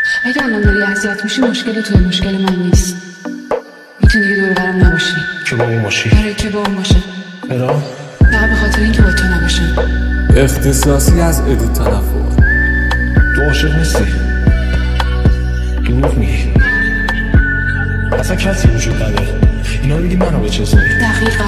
اگه الان داری اذیت میشی مشکل توی، مشکل من نیست. میتونی دیگه دور برم نباشی. که با اون باشی؟ برای که با اون باشه. برا؟ فقط به خاطر اینکه با تو نباشه. اختصاصی از ادو تلفظ. تو عاشق نیستی؟ دروغ میگی. اصلا کسی وجود نداره. اینا میگی منو به چه زنی؟ دقیقا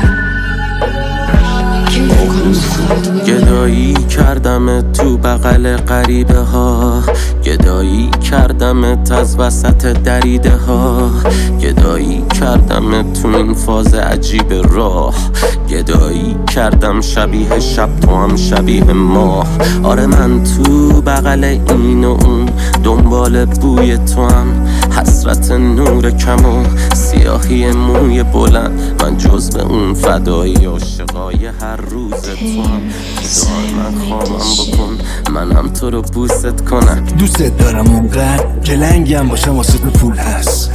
کی میکنم خواهدو گدایی کردم تو بغل غریبه ها، گدایی کردم از وسط دریده ها، گدایی کردم تو این فاز عجیب راه، گدایی کردم شبیه شب تو هم شبیه ماه. آره من تو بغل این و اون دنبال بوی تو هم، حسرت نور کم و سیاهی موی بلند، من جز به اون فدایی عاشقای هر روز تو هم. من خواهم بکن منم تو رو بوست کنم. دوست دارم اونقدر که لنگم باشم واسه تو پول هست.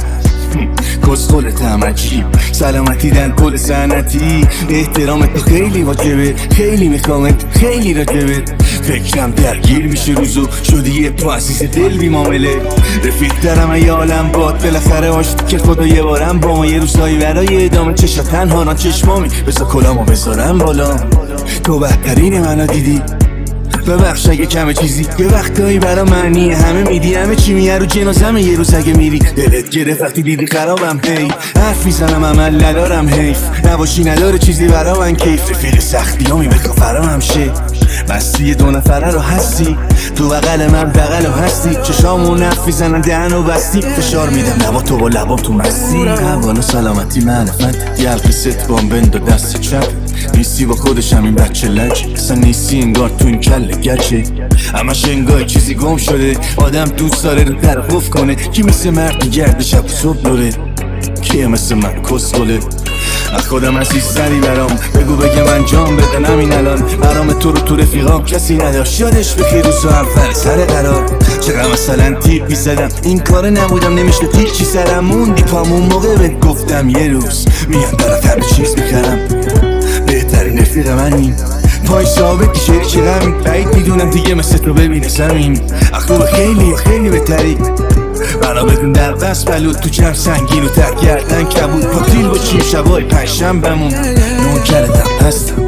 کسخلتم عجیب سلامتی در کل سنتی، احترامت تو خیلی واجبه، خیلی میخوامت خیلی راجبت. فکرم درگیر میشه روزو شدی یه تو عزیز دل بی معامله. رفیق دارم ای عالم باد بالاخره آشتی که خدا یه بارم با ما یه روزایی برای ادامه چشا تنها نا چشمامی بذار کلامو بذارم بالا. تو بهترین منو دیدی ببخش اگه کمه چیزی، یه وقتایی برا معنی همه میدی، همه چی میه رو جنازمه یه روز اگه میری. دلت گرفت وقتی دیدی خرابم هی، حرف میزنم عمل ندارم حیف، نباشی نداره چیزی برا من کیف. رفیق سختی ها میبکا فرامم شه، بستی دو نفره رو هستی تو بغل من بغل و هستی. چشامو نف میزنن دهن و بستی، فشار میدم نبا تو با لبام تو مستی. قوانو سلامتی معرفت یه حلقه ست بام بند و دست چپ، نیستی با خودشم این بچه لج، اصلا نیستی انگار تو این کل گچه. همش انگار چیزی گم شده، آدم دوست داره رو طرف کنه. کی مثل مرد گرد شب صبح دوره، کیه مثل من کسخله. از خودم عزیز سری برام بگو بگه من جام بدن همین الان. برام تو رو تو رفیقام کسی نداشت، یادش بخیر روزو هم سر قرار. چقدر مثلا تیپ میزدم این کار نبودم نمیشه تیک چی سرم موندی پامون موقع بهت گفتم یه روز میام برات همه چیز میکردم. بهترین رفیق منی پای ثابتی شریک غمی، بعید میدونم دیگه مثل تو ببینه زمین. اخوب خیلی خیلی بهتری برا بدون در دست بلود تو جمع سنگین و تر گردن کبود. پاکتیل با چیم شبای پنجشنبه‌مون نوکرتم هستم.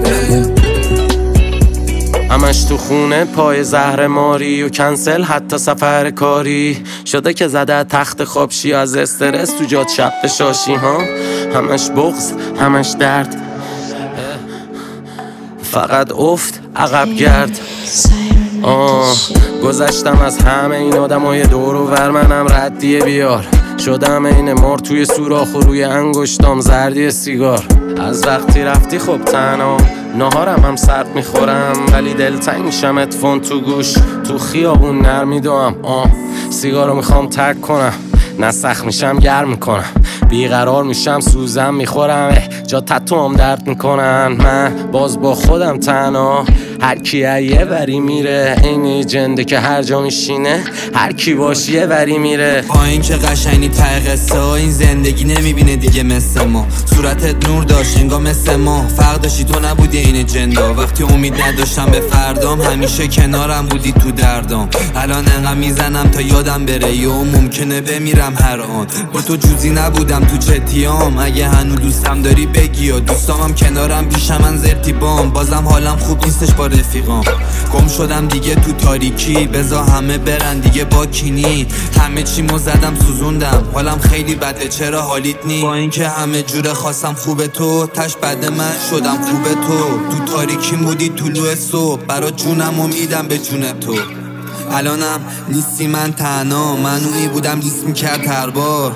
همش تو خونه پای زهر ماری و کنسل حتی سفر کاری شده که زده تخت خواب شی از استرس تو جات شب بشاشی ها. همش بغض همش درد، فقط افت عقب گرد. گذشتم از همه این آدمای دور و ور، منم ردیه بیار شدم این مار توی سوراخ و روی انگشتام زردی سیگار. از وقتی رفتی خب تنها نهارم هم سرد میخورم، ولی دلتنگ میشم اتفون تو گوش تو خیابون نرمیدوام. سیگارو میخوام ترک کنم، نه سخت میشم گرم میکنم، بیقرار میشم سوزم میخورم، جا تتوام درد میکنن. من باز با خودم تنها، هر کی یه وری میره، اینی جنده که هر جا میشینه هر کی باش یه وری میره. پایین که قشنگی ته قصه ها، این زندگی نمیبینه دیگه مثل ما. صورتت نور داشت انگار مثل ما، فرق داشتی تو نبودی این جندا. وقتی امید نداشتم به فردام همیشه کنارم بودی تو دردام. الان انقدر میزنم تا یادم بره یا ممکنه بمیرم هر آن. با تو جوزی نبودم تو چتیام، اگه هنو دوستم داری بگی یا دوستامم کنارم پیش من زرتی بام. بازم حالم خوب نیستش با رفیقام، گم شدم دیگه تو تاریکی، بزا همه برن دیگه با کینی. همه چیمو زدم سوزوندم، حالم خیلی بده چرا حالیت نی. با اینکه همه جوره خواستم خوبه تو، تش بده من شدم خوبه تو تاریکی بودی طلوع صبح، برا جونم امیدم به جون تو. الانم نیستی من تنها، من اونی بودم لیست میکرد هر بار،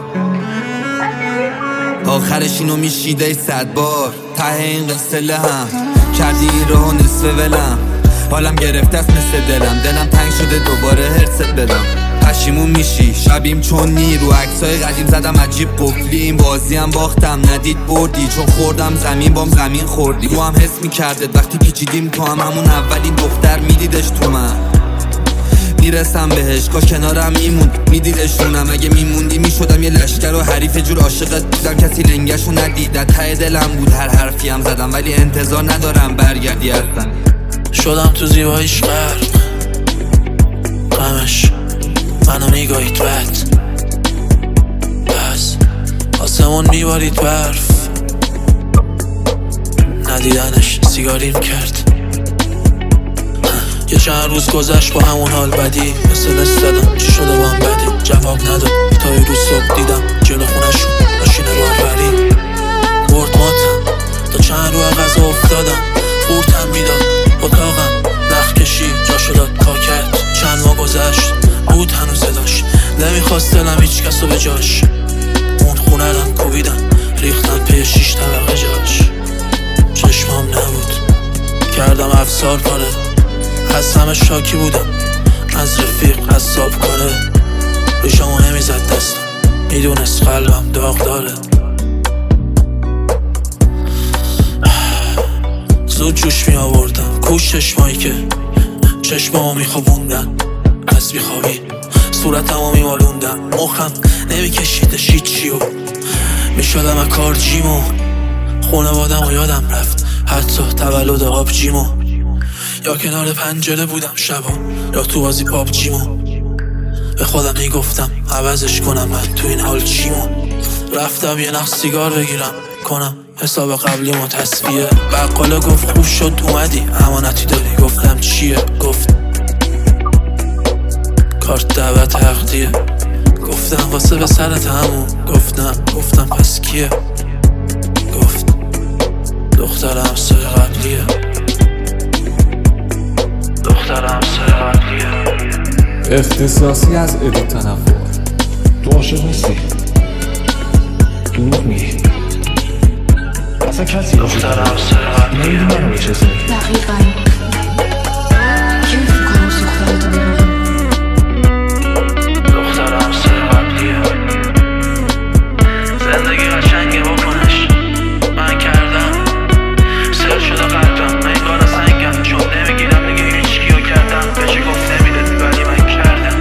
آخرش اینو میشیده 100 بار. ته این قصه لهم کردی راه نصف ولم، حالم گرفته است مثل دلم تنگ شده دوباره هرست بدم. پشیمون میشی شبیم چون رو عکسای قدیم زدم عجیب قفلیم، بازیم باختم ندید بردی، چون خوردم زمین بام زمین خوردی. تو هم حس میکردت وقتی پیچیدیم تو هم همون اولین دختر میدیدش تو من، میرسم بهش کا کنارم میموند میدیدشونم. اگه میموندی میشدم یه لشکر و حریف جور عاشقت بودم، کسی لنگشو ندید. ته دلم بود هر حرفی هم زدم، ولی انتظار ندارم برگردی اصلا. شدم تو زیباییش غرق، غمش منو نگاهیت بد، پس آسمون میبارید برف، ندیدنش سیگاریم کرد. یه چند روز گذشت با همون حال بدی، SMS دادم چی شده با هم بدی، جواب نداد تا یه روز صبح دیدم جلو خونشون ماشین راهبری برد ماتم، تا چند رو غذا افتادم خورتم میداد اتاقم، نخ کشی جاشو داد پا کرد. چند ماه گذشت بود هنوز داشت، نمیخواست دلم هیچ کسو به جاش، اون خونه رم کوبیدن ریختن پی 6 طبقه جاش. چشمام نبود کردم افسار کنه، از همه شاکی بودم از رفیق حساب کنه، ریشمو نمیزد دستم میدونست قلبم داغ داره. زود جوش می آوردم کوش چشمایی که چشمامو میخوابوندن، از بیخوابی صورتمو میمالوندن، مخم نمیکشیدش هیچیو، میشدم از کار جیمو، خونوادم و یادم رفت حتی تولد آبجیمو، یا کنار پنجره بودم شبا یا تو بازی پابجیمو، به خودم میگفتم عوضش کنم من تو این حال چیمو. رفتم یه نخ سیگار بگیرم کنم حساب قبلیمو تصفیه، بقاله گفت خوب شد اومدی امانتی داری، گفتم چیه؟ گفت کارت دعوت عقدیه، گفتم واسه به سرت همون، گفت نه، گفتم پس کیه؟ گفت دختر همسر قبلیه، دختر همسر قبلیه. اختصاصی از ادی تنفر. تو عاشق نیستی؟ دروغ میگی؟ اصلا کسی دختر همسر قبلیه. نمیدی منو میشنسی؟ دقیقاً کی میکنم سخترتو ببینم؟ دختر همسر قبلیه. زندگی قشنگه بکنش، من کردم سر شده قلبم، من کار سنگم چون نمیگیرم دیگه هیچ کیو کردم، بهش گفت نمیدادی ولی من کردم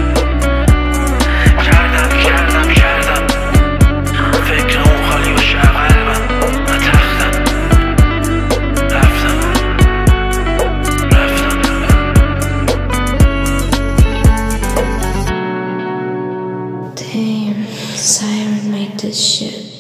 فکرمون خالی باشه قلبم، من تختم رفتم. Damn, Siren made this shit.